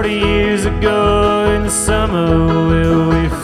40 years ago in the summer, will we